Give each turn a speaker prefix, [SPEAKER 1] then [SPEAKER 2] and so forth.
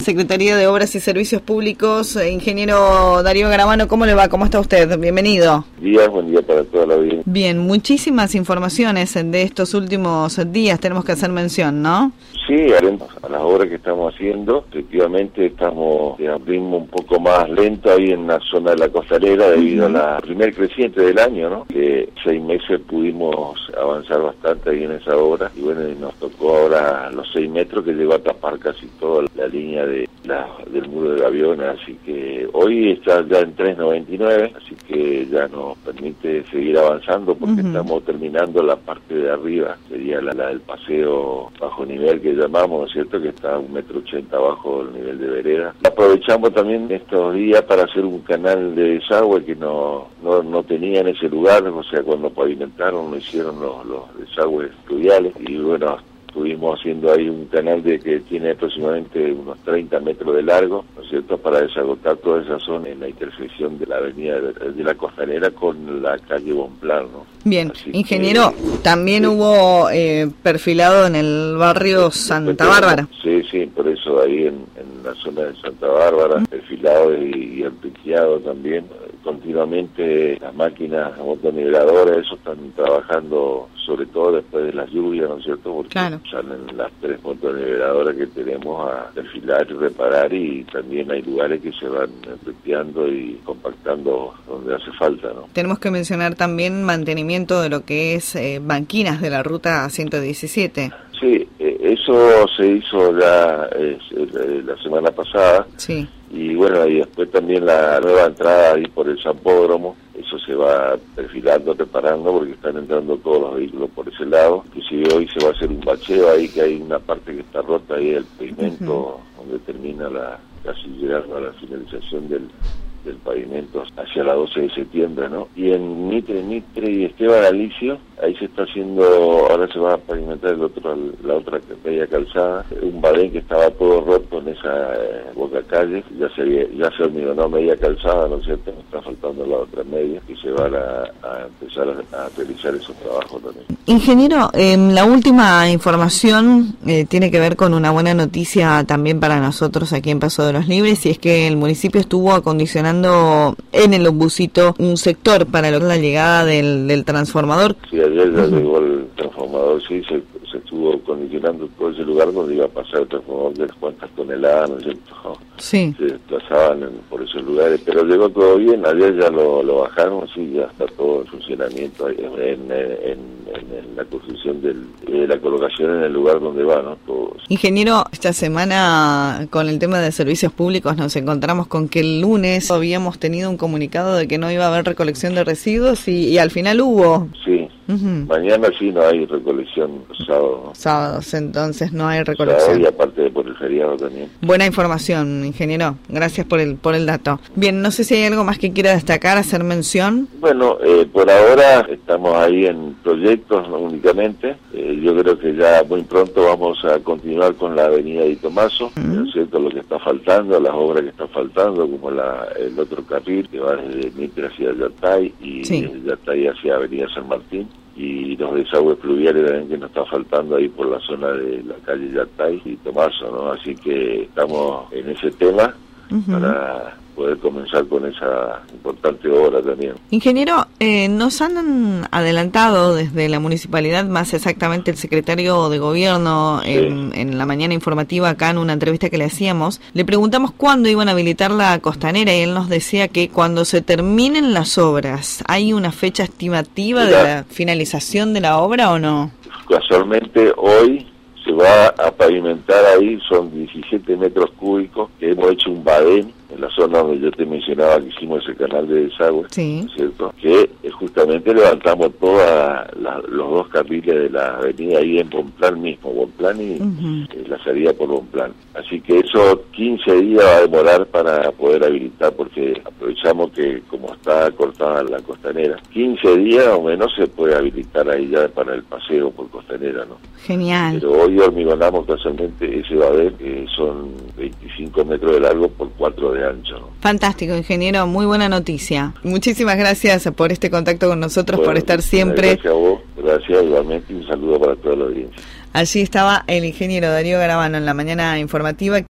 [SPEAKER 1] Secretaría de Obras y Servicios Públicos. Ingeniero Darío Garavano, ¿cómo le va? ¿Cómo está usted? Bienvenido.
[SPEAKER 2] Buen día para toda la audiencia.
[SPEAKER 1] Bien, muchísimas informaciones de estos últimos días tenemos que hacer mención, ¿no?
[SPEAKER 2] Sí, haremos a las obras que estamos haciendo. Efectivamente estamos a ritmo un poco más lento ahí en la zona de la costanera debido a la primer creciente del año, ¿no? Que 6 meses pudimos avanzar bastante ahí en esa obra y bueno, nos tocó ahora los 6 metros que llegó a tapar casi toda la línea del muro de Gaviona, así que hoy está ya en 3.99, así que ya nos permite seguir avanzando porque estamos terminando la parte de arriba, sería la del paseo bajo nivel que llamamos, ¿no es cierto?, que está a 1,80 m bajo el nivel de vereda. Aprovechamos también estos días para hacer un canal de desagüe que no tenía en ese lugar, o sea, cuando pavimentaron lo hicieron los desagües fluviales y bueno, estuvimos haciendo ahí un canal que tiene aproximadamente unos 30 metros de largo, ¿no es cierto?, para desagotar toda esa zona en la intersección de la avenida de la Costanera con la calle Bonplan, ¿no?
[SPEAKER 1] Bien,
[SPEAKER 2] así
[SPEAKER 1] ingeniero, también hubo perfilado en el barrio Santa Bárbara.
[SPEAKER 2] Sí, por eso ahí en la zona de Santa Bárbara, perfilado y ampliado también. Continuamente las máquinas motoniveladoras, eso están trabajando sobre todo después de las lluvias, ¿no es cierto? Porque salen las 3 motoniveladoras que tenemos a perfilar y reparar y también hay lugares que se van ampliando y compactando donde hace falta, ¿no? Tenemos
[SPEAKER 1] que mencionar también mantenimiento de lo que es banquinas de la ruta 117.
[SPEAKER 2] Sí, eso se hizo ya la semana pasada.
[SPEAKER 1] Sí.
[SPEAKER 2] Y bueno, y después también la nueva entrada ahí por el Zampódromo, eso se va perfilando, reparando, porque están entrando todos los vehículos por ese lado. Inclusive hoy se va a hacer un bacheo ahí, que hay una parte que está rota ahí del pavimento, donde termina casi llegando a la finalización del pavimento hacia la 12 de septiembre, ¿no? Y en Mitre y Esteban Alicio, ahí se está haciendo, ahora se va a pavimentar la otra media calzada, un badén que estaba todo roto en esa boca calle, ya se hormigonó media calzada, ¿no es cierto? Está faltando la otra media y se van a empezar a realizar esos trabajos también.
[SPEAKER 1] Ingeniero, la última información tiene que ver con una buena noticia también para nosotros aquí en Paso de los Libres, y es que el municipio estuvo acondicionando en el Ombusito un sector para la llegada del transformador.
[SPEAKER 2] Sí, ayer ya llegó el transformador, sí, se estuvo acondicionando todo ese lugar donde iba a pasar el transformador de cuántas toneladas, ¿no es cierto?
[SPEAKER 1] Sí.
[SPEAKER 2] Se desplazaban por esos lugares, pero llegó todo bien, ayer ya lo bajaron, sí, ya está todo en funcionamiento en la construcción de la colocación en el lugar donde va, ¿no? Todo.
[SPEAKER 1] Ingeniero, esta semana con el tema de servicios públicos nos encontramos con que el lunes habíamos tenido un comunicado de que no iba a haber recolección de residuos y al final hubo.
[SPEAKER 2] Sí. Mañana sí no hay recolección, sábado, ¿no?
[SPEAKER 1] Sábados, entonces no hay recolección.
[SPEAKER 2] Sábado y aparte por el feriado también.
[SPEAKER 1] Buena información, ingeniero. Gracias por el dato. Bien, no sé si hay algo más que quiera destacar, hacer mención.
[SPEAKER 2] Bueno, por ahora estamos ahí en proyectos únicamente. Yo creo que ya muy pronto vamos a continuar con la avenida de Tomaso, ¿no es cierto? Lo que está faltando, las obras que están faltando, como el otro carril que va desde Mitre hacia Yatay y desde Yatay hacia avenida San Martín. Y los desagües fluviales también que nos está faltando ahí por la zona de la calle Yatay y Tomaso, ¿no? Así que estamos en ese tema para poder comenzar con esa importante obra también.
[SPEAKER 1] Ingeniero, nos han adelantado desde la municipalidad, más exactamente el secretario de gobierno, en la mañana informativa acá en una entrevista que le hacíamos, le preguntamos cuándo iban a habilitar la costanera y él nos decía que cuando se terminen las obras, ¿hay una fecha estimativa de la finalización de la obra o no?
[SPEAKER 2] Casualmente hoy se va a pavimentar ahí, son 17 metros cúbicos, que hemos hecho un badén en la zona donde yo te mencionaba que hicimos ese canal de desagüe, ¿cierto? Que justamente levantamos todos los 2 carriles de la avenida ahí en Bonplan mismo, Bonplan y la salida por Bonplan. Así que eso 15 días va a demorar para poder habilitar, porque aprovechamos que como está cortada la costanera, 15 días o menos se puede habilitar ahí ya para el paseo por costanera, ¿no?
[SPEAKER 1] Genial.
[SPEAKER 2] Pero hoy hormigonamos casualmente ese badén, que son 25 metros de largo por 4 de ancho, ¿no?
[SPEAKER 1] Fantástico, ingeniero, muy buena noticia. Muchísimas gracias por este contacto con nosotros, por estar siempre.
[SPEAKER 2] Gracias a vos, gracias igualmente, y un saludo para toda la audiencia.
[SPEAKER 1] Allí estaba el ingeniero Darío Garavano en la mañana informativa.